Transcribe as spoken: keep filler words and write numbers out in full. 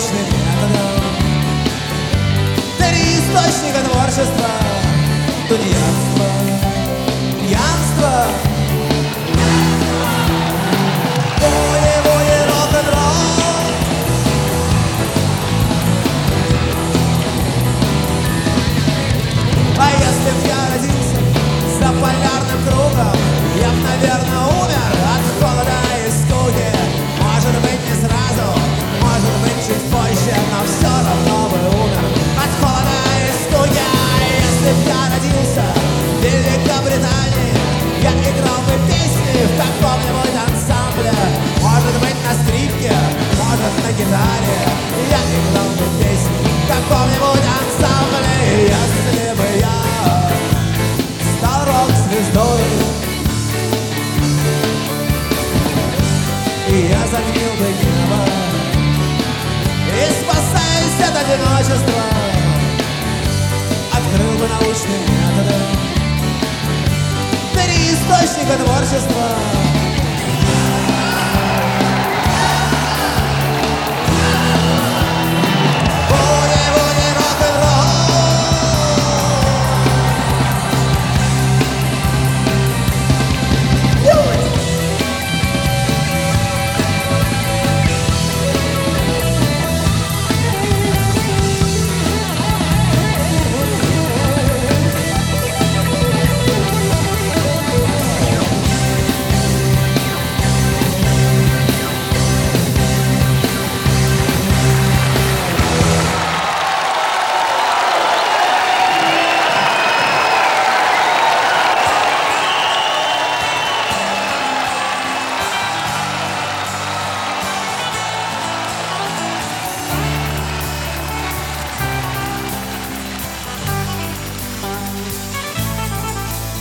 научным методом. Три источника творчества: тунеядство, пьянство, волевой рок-н-ролл. А если б я родился за полярным кругом, я б, наверное, умер от холода и скуки. Может быть, не сразу, может быть, чуть позже, но все равно бы умер от холода и скуки. А если б я родился в Великобритании, я играл бы песни в каком-нибудь ансамбле. Может быть, на скрипке, может, на гитаре. Я играл бы песни в каком-нибудь ансамбле. Если бы я стал рок-звездой, и я затмил бы небо, и, спасаясь от одиночества, открыл бы научным методом три источника творчества: